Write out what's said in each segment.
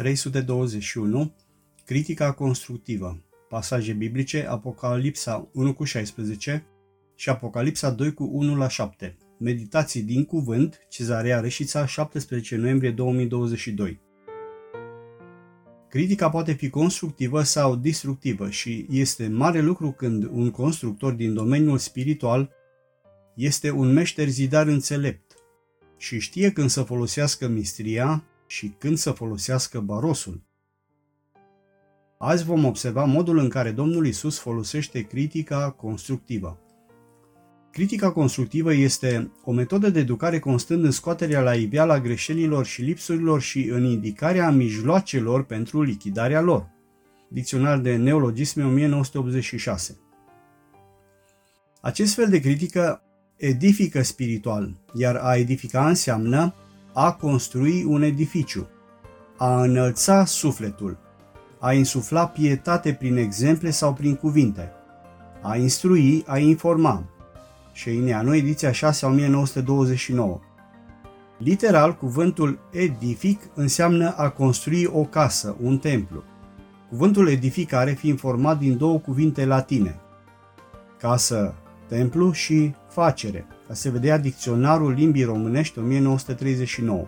321. Critica constructivă. Pasaje biblice: Apocalipsa 1:16 și Apocalipsa 2:1-7. Meditații din cuvânt, Cezarea Reșița, 17 noiembrie 2022. Critica poate fi constructivă sau destructivă și este mare lucru când un constructor din domeniul spiritual este un meșter zidar înțelept și știe când să folosească mistria și când să folosească barosul. Azi vom observa modul în care Domnul Iisus folosește critica constructivă. Critica constructivă este o metodă de educare constând în scoaterea la iveală a greșelilor și lipsurilor și în indicarea mijloacelor pentru lichidarea lor. Dicționar de neologisme 1986. Acest fel de critică edifică spiritual, iar a edifica înseamnă a construi un edificiu, a înălța sufletul, a insufla pietate prin exemple sau prin cuvinte, a instrui, a informa. Șeineanu, ediția 6, 1929. Literal, cuvântul edific înseamnă a construi o casă, un templu. Cuvântul edificare fiind format din două cuvinte latine, casă, templu și facere, ca se vedea Dicționarul Limbii Românești 1939.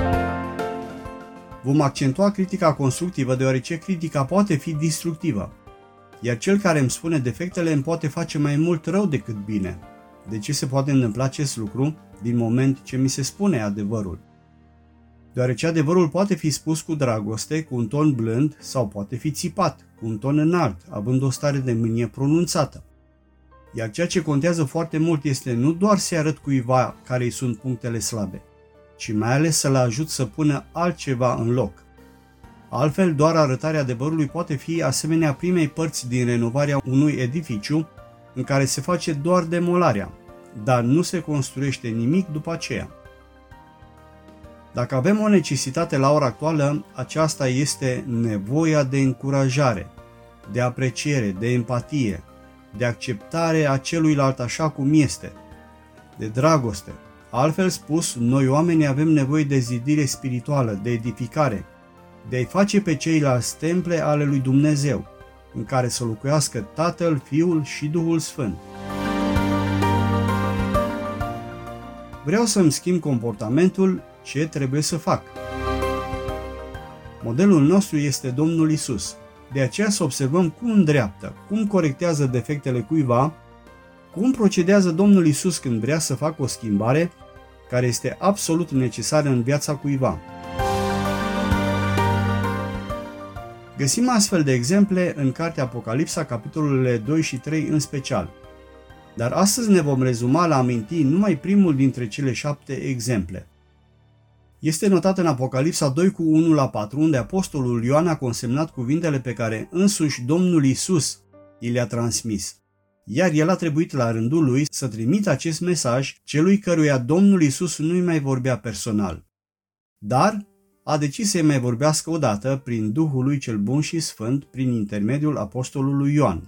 Vom accentua critica constructivă deoarece critica poate fi destructivă, iar cel care îmi spune defectele îmi poate face mai mult rău decât bine. De ce se poate întâmpla acest lucru din moment ce mi se spune adevărul? Deoarece adevărul poate fi spus cu dragoste, cu un ton blând sau poate fi țipat, cu un ton înalt, având o stare de mânie pronunțată. Iar ceea ce contează foarte mult este nu doar să arăt cuiva care îi sunt punctele slabe, ci mai ales să-l ajut să pună altceva în loc. Altfel, doar arătarea adevărului poate fi asemenea primei părți din renovarea unui edificiu, în care se face doar demolarea, dar nu se construiește nimic după aceea. Dacă avem o necesitate la ora actuală, aceasta este nevoia de încurajare, de apreciere, de empatie, de acceptare a celuilalt așa cum este, de dragoste. Altfel spus, noi oamenii avem nevoie de zidire spirituală, de edificare, de a-i face pe ceilalți temple ale lui Dumnezeu, în care să locuiască Tatăl, Fiul și Duhul Sfânt. Vreau să-mi schimb comportamentul, ce trebuie să fac? Modelul nostru este Domnul Iisus. De aceea să observăm cum îndreaptă, cum corectează defectele cuiva, cum procedează Domnul Iisus când vrea să facă o schimbare care este absolut necesară în viața cuiva. Găsim astfel de exemple în cartea Apocalipsa, capitolele 2 și 3 în special. Dar astăzi ne vom rezuma la aminti numai primul dintre cele 7 exemple. Este notat în Apocalipsa 2:1-4, unde apostolul Ioan a consemnat cuvintele pe care însuși Domnul Iisus i le-a transmis. Iar el a trebuit la rândul lui să trimită acest mesaj celui căruia Domnul Iisus nu-i mai vorbea personal. Dar a decis să-i mai vorbească odată prin Duhul lui cel bun și sfânt, prin intermediul apostolului Ioan.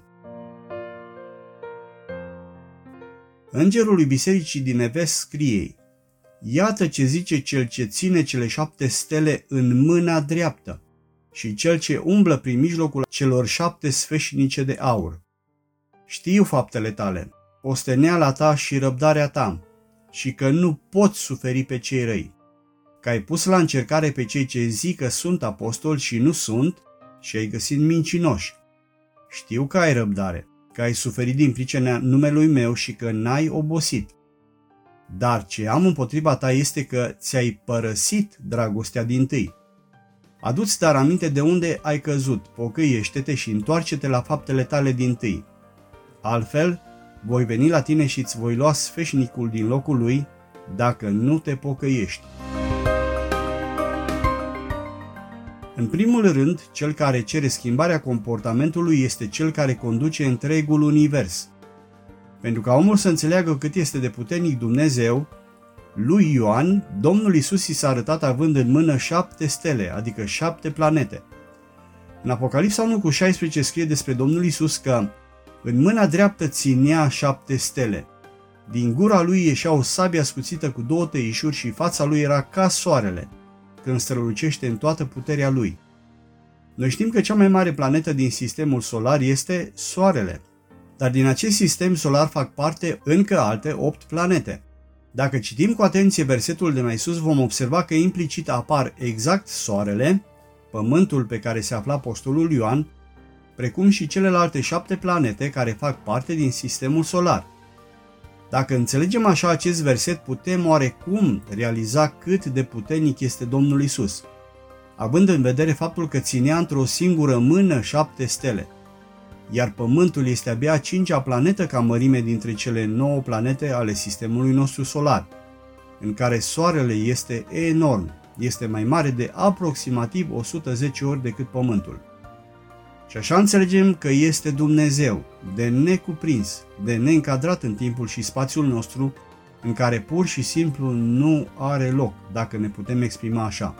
Îngerul lui bisericii din Efes scrie: Iată ce zice cel ce ține cele 7 stele în mâna dreaptă și cel ce umblă prin mijlocul celor 7 sfeșnice de aur. Știu faptele tale, osteneala ta și răbdarea ta, și că nu poți suferi pe cei răi, că ai pus la încercare pe cei ce zic că sunt apostoli și nu sunt și ai găsit mincinoși. Știu că ai răbdare, că ai suferit din pricina numelui meu și că n-ai obosit. Dar ce am împotriva ta este că ți-ai părăsit dragostea dintâi. Adu-ți dar aminte de unde ai căzut, pocăiește-te și întoarce-te la faptele tale dintâi. Altfel, voi veni la tine și îți voi lua sfeșnicul din locul lui, dacă nu te pocăiești. În primul rând, cel care cere schimbarea comportamentului este cel care conduce întregul univers. Pentru ca omul să înțeleagă cât este de puternic Dumnezeu, lui Ioan, Domnul Iisus i s-a arătat având în mână 7 stele, adică 7 planete. În Apocalipsa 1:16 scrie despre Domnul Iisus că în mâna dreaptă ținea 7 stele. Din gura lui ieșea o sabie ascuțită cu 2 tăișuri și fața lui era ca soarele, când strălucește în toată puterea lui. Noi știm că cea mai mare planetă din sistemul solar este Soarele, dar din acest sistem solar fac parte încă alte 8 planete. Dacă citim cu atenție versetul de mai sus, vom observa că implicit apar exact Soarele, Pământul pe care se afla apostolul Ioan, precum și celelalte 7 planete care fac parte din sistemul solar. Dacă înțelegem așa acest verset, putem oarecum realiza cât de puternic este Domnul Isus, având în vedere faptul că ținea într-o singură mână 7 stele, iar Pământul este abia a 5-a planetă ca mărime dintre cele 9 planete ale sistemului nostru solar, în care Soarele este enorm, este mai mare de aproximativ 110 ori decât Pământul. Și așa înțelegem că este Dumnezeu, de necuprins, de neîncadrat în timpul și spațiul nostru, în care pur și simplu nu are loc, dacă ne putem exprima așa.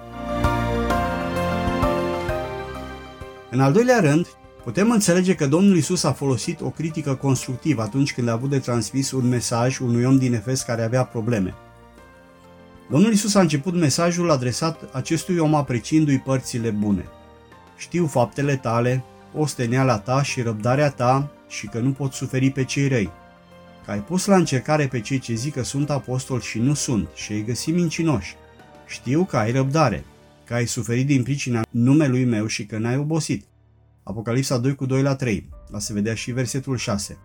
În al doilea rând, putem înțelege că Domnul Isus a folosit o critică constructivă atunci când a avut de transmis un mesaj unui om din Efes care avea probleme. Domnul Isus a început mesajul adresat acestui om apreciindu-i părțile bune. Știu faptele tale, osteneala ta și răbdarea ta și că nu poți suferi pe cei răi, că ai pus la încercare pe cei ce zic că sunt apostoli și nu sunt și ai găsit mincinoși. Știu că ai răbdare, că ai suferit din pricina numelui meu și că n-ai obosit. Apocalipsa 2:2-3. La se vedea și versetul 6.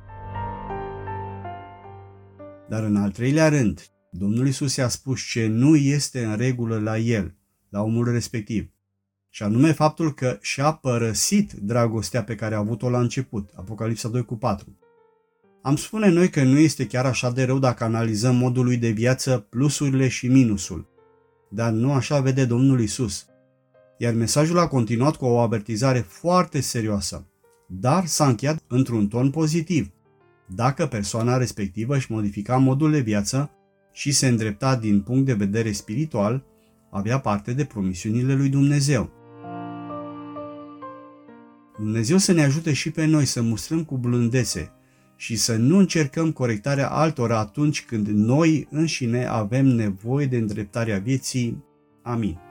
Dar în al treilea rând, Domnul Isus i-a spus ce nu este în regulă la el, la omul respectiv, și anume faptul că și-a părăsit dragostea pe care a avut-o la început. Apocalipsa 2:4. Am spune noi că nu este chiar așa de rău dacă analizăm modul lui de viață, plusurile și minusul, dar nu așa vede Domnul Isus. Iar mesajul a continuat cu o avertizare foarte serioasă, dar s-a încheiat într-un ton pozitiv. Dacă persoana respectivă își modifica modul de viață și se îndrepta din punct de vedere spiritual, avea parte de promisiunile lui Dumnezeu. Dumnezeu să ne ajute și pe noi să mustrăm cu blândețe și să nu încercăm corectarea altora atunci când noi înșine avem nevoie de îndreptarea vieții. Amin.